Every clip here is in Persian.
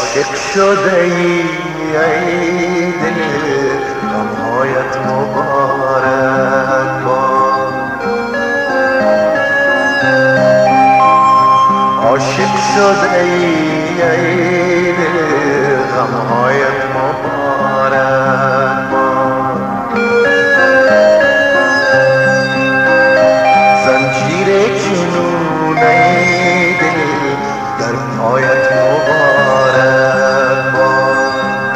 عاشق شده ای دل غمهایت مبارک باد. عاشق شده ای دل غمهایت مبارک باد. زنجیر جنون ای دل در پایت مبارک باد.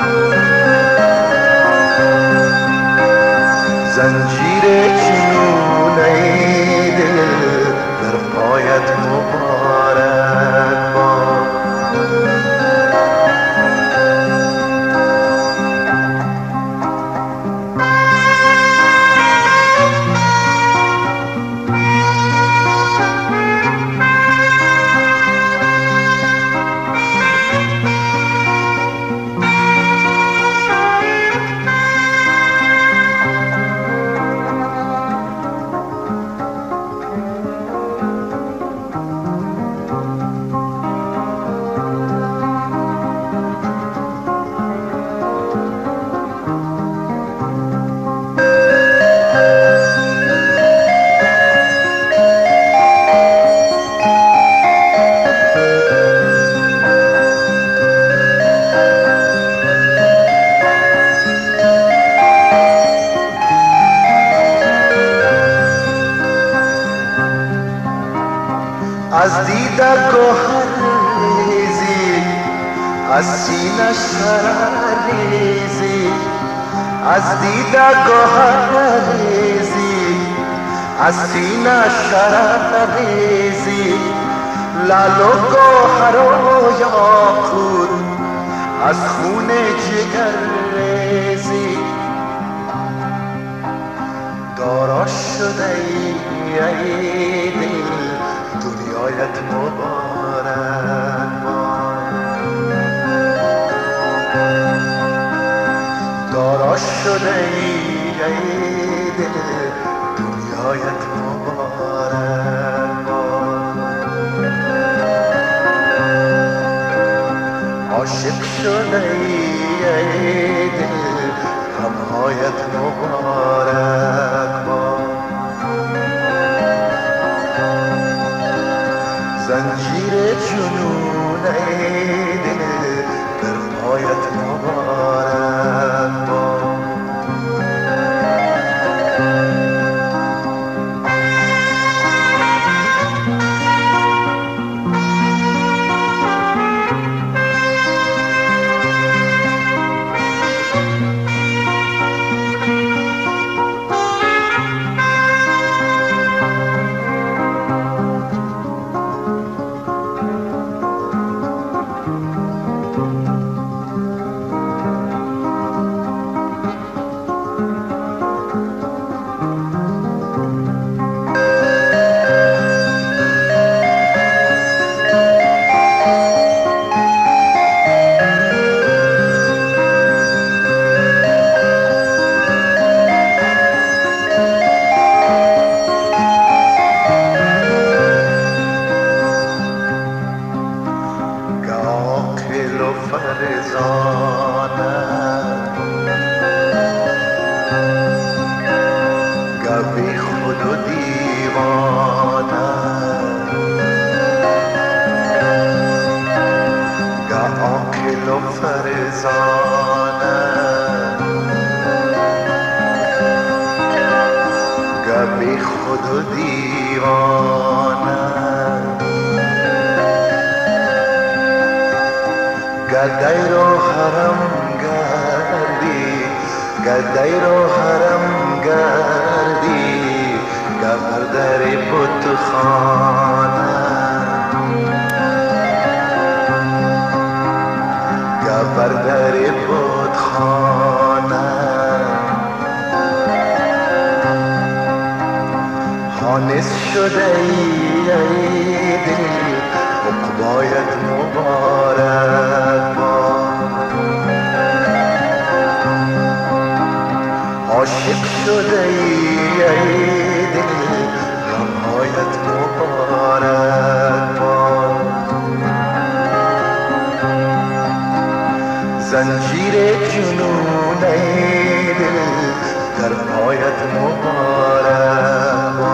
زنجیر جنون ای دل در پایت مبارک باد. از دیده گوهر ریزی از سینه شرر ریزی. از دیده گوهر ریزی از سینه شرر ریزی. لعل و گوهر و یاقوت از خون جگر ریزی. دارا شده ای دل دنیایت مبارک باد. دارا شده ای دل دنیایت مبارک باد. عاشق شده ای دل غمهایت مبارک باد. زنجیر جنون ای دل در پایت مبارک باد. بی خود و دیوانه گه عاقل و فرزانه گه بی خود و دیوانه گه دیر و حرم گردی گه دیر و حرم گردی گه بر در بتخانه گه بر در بتخانه حانس شده ای دل عقبایت مبارک باد. عاشق شده ای دل غمهایت مبارک باد. زنجیر جنون ای دل در پایت مبارک.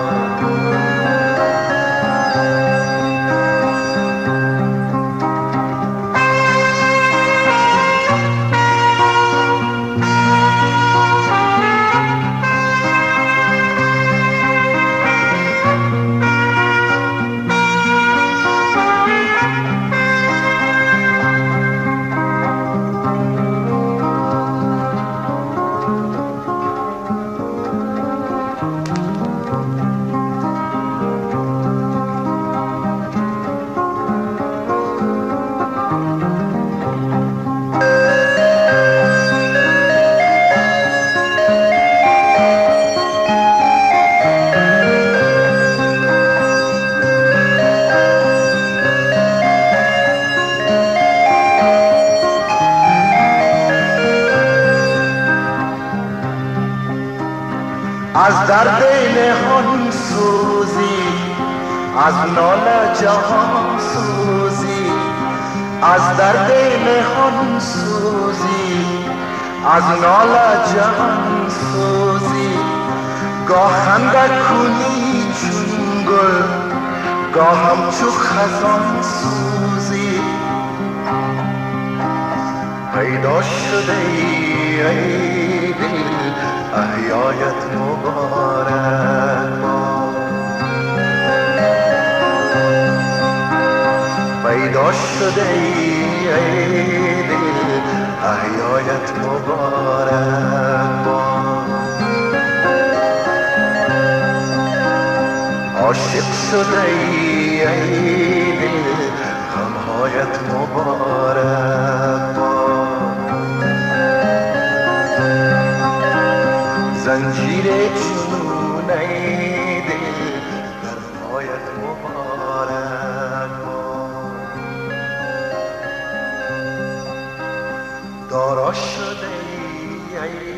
از درد نهان سوزی، از ناله جهان سوزی، از درد نهان سوزی، از ناله جهان سوزی. گاه خنده کنی چون گل، گاه همچو خزان سوزی. پیدا شده ای دل احیایت مبارک باد. پیدا شده ای دل احیایت مبارک باد. عاشق شده ای دل غمهایت مبارک باد. زنجیر جنون ای دل در پایت مبارک باد. دارا شده ای